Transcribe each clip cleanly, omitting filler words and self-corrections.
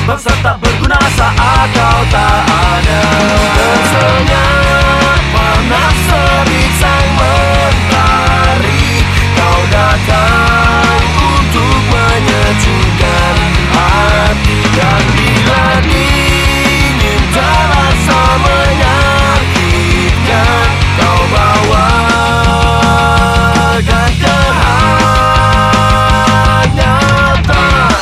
bangsa tak berguna saat kau tak ada. Tersenyap panas terik sang mentari, kau datang untuk menyejukkan hati. Dan bila dingin terasa menyakitkan, kau bawakan kehangatan.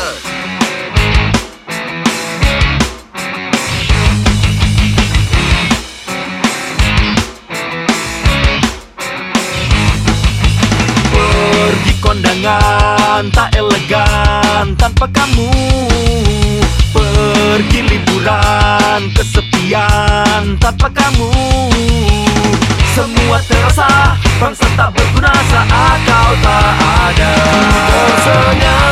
Pergi kondangan tak elegan tanpa kamu, pergi liburan kesepian tanpa kamu. Semua terasa bangsa tak berguna saat kau tak ada. Tersenyap